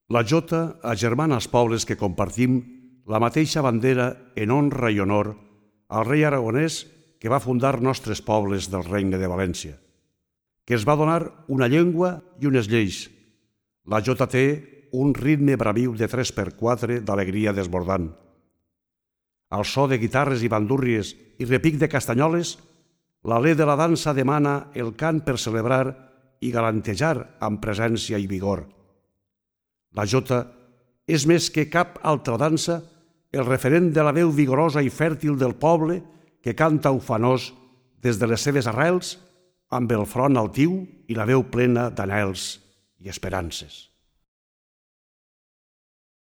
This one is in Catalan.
La jota agermana els pobles que compartim la mateixa bandera en honra i honor al rei aragonès que va fundar nostres pobles del Regne de València, que es va donar una llengua i unes lleis. La jota té un ritme braviu de 3x4 d'alegria desbordant. Al so de guitarres i bandúrries i repic de castanyoles, l'alè de la dansa demana el cant per celebrar i galantejar amb presència i vigor. La jota és més que cap altra dansa el referent de la veu vigorosa i fèrtil del poble que canta ufanós des de les seves arrels amb el front altiu i la veu plena d'anhels i esperances.